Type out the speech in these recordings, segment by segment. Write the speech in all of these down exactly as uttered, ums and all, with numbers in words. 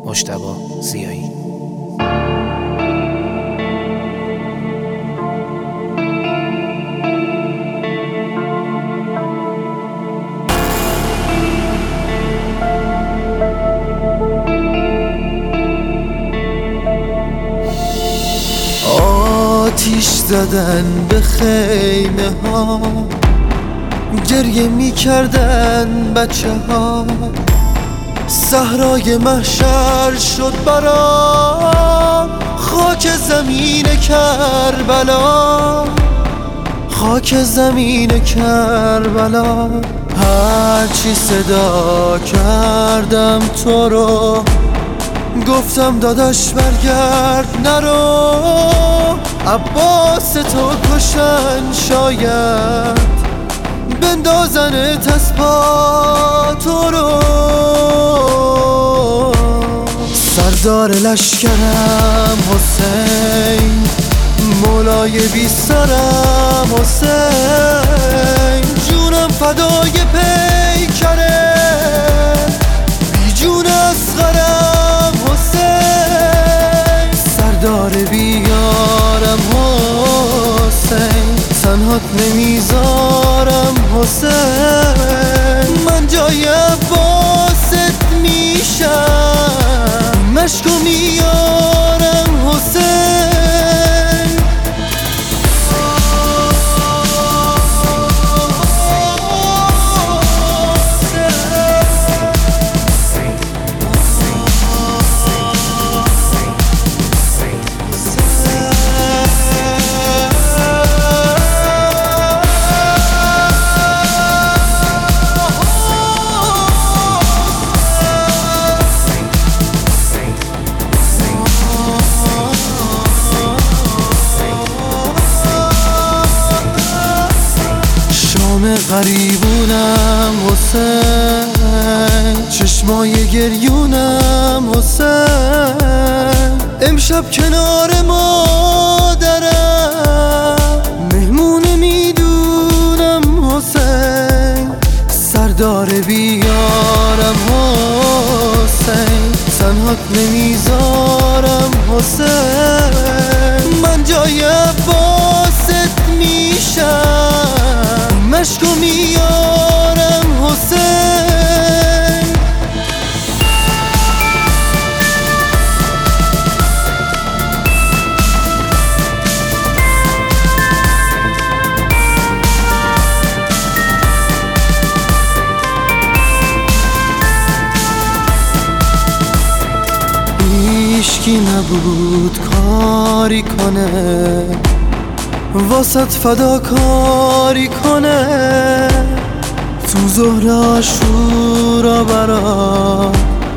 مجتبی ضیایی. آتیش زدن به خیمه ها، گریه می کردن بچه ها، صحرای محشر شد برام خاک زمین کربلا، خاک زمین کربلا. هرچی صدا کردم تو رو، گفتم داداش برگرد نرو، عباس تو کشن شاید بندازنت از پا تو رو. سردار لشکرم حسین، مولای بی سرم حسین، جونم فدای پیکره بی جون اصغرم حسین، سردار بیارم حسین، تنهات نمیذارم حسین، من جای عباست میشم، مشکو میارم حسین. غریبونم حسین، چشمای گریونم حسین، امشب کنار مادرم مهمونه میدونم حسین، سردار بیارم حسین، تنهات نمیذارم حسین، من جای عباست میشم، مشکو میارم حسین. هیچکی نبود کاری کنه واسط فداکاری کنه، تو ظهر عاشورا برا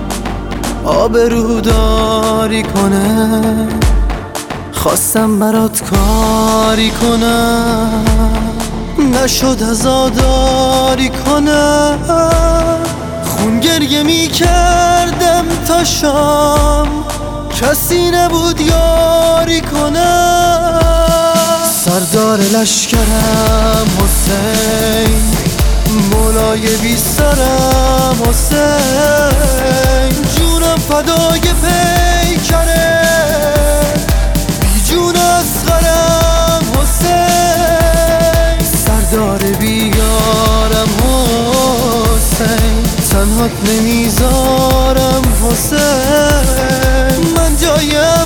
آبروداری کنه، خواستم برات کاری کنم نشد عزاداری کنم، خون گریه می کردم تا شام کسی نبود یاری کنم، سردار لشکرم حسین، مولای بی سرم حسین، جونم فدای پیکره بی جون اصغرم حسین، سردار بیارم حسین، تنهات نمیذارم حسین، من جای